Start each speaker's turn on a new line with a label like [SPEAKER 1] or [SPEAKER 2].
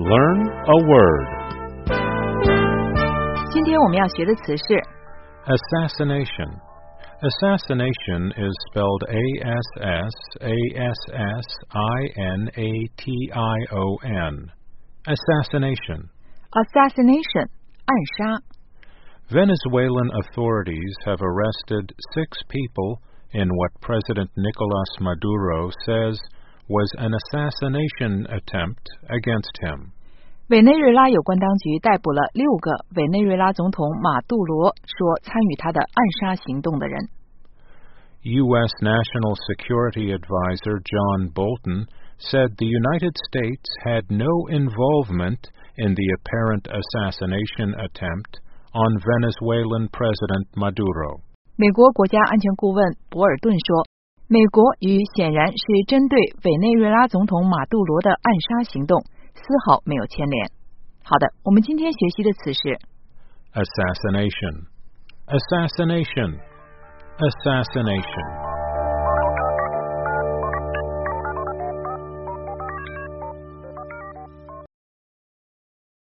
[SPEAKER 1] Learn a word.
[SPEAKER 2] 今天我们要学的词是
[SPEAKER 1] Assassination. Assassination is spelled A-S-S-A-S-S-I-N-A-T-I-O-N. Assassination.
[SPEAKER 2] assassination 暗杀。
[SPEAKER 1] Venezuelan authorities have arrested 6 people in what President Nicolas Maduro says was an assassination attempt against him.
[SPEAKER 2] 委内瑞拉有关当局逮捕了6个委内瑞拉总统马杜罗说参与他的暗杀行动的人。
[SPEAKER 1] U.S. National Security Advisor John Bolton said the United States had no involvement in the apparent assassination attempt on Venezuelan President Maduro.
[SPEAKER 2] 美国国家安全顾问博尔顿说，美国与显然是针对委内瑞拉总统马杜罗的暗杀行动丝毫没有牵连。好的，我们今天学习的词是
[SPEAKER 1] Assassination. Assassination. Assassination.